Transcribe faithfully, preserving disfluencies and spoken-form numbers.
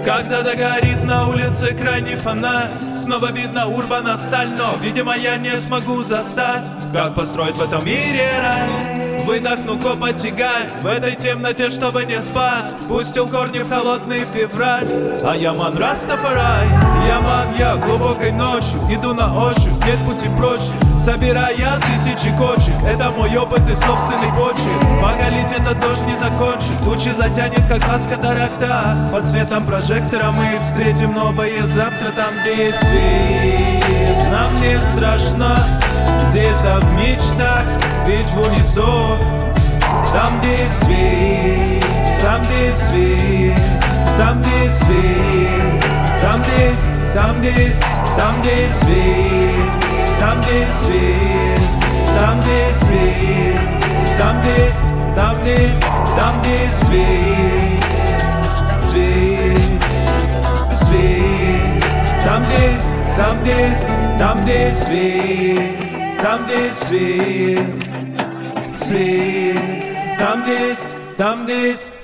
Когда догорит на улице крайний фонарь, снова видно урбана сталь, но, видимо, я не смогу застать, как построить в этом мире рай. Выдохну копоть тягай в этой темноте, чтобы не спать. Пустил корни в холодный февраль, а я ман Растафарай. Я ман, я глубокой ночью иду на ощупь, нет пути проще, собирая тысячи кочек. Это мой опыт и собственный почерк. Пока летит этот дождь не закончит, тучи затянет, как глаз катаракта. Под светом прожектора мы встретим новое завтра, там, где есть свет. Нам не страшно где-то в мечтах, ведь в унисон. Там, где есть свет, там, где есть свет, там, где есть свет, там, где есть, там, где есть, там, где есть свет, там, где есть свет, там, где есть свет, там, где есть, там, где есть, там, где есть свет, свет, свет, там, где есть, там, где есть, там, где есть свет, там, где есть свет, свет, там, где есть, там, где есть.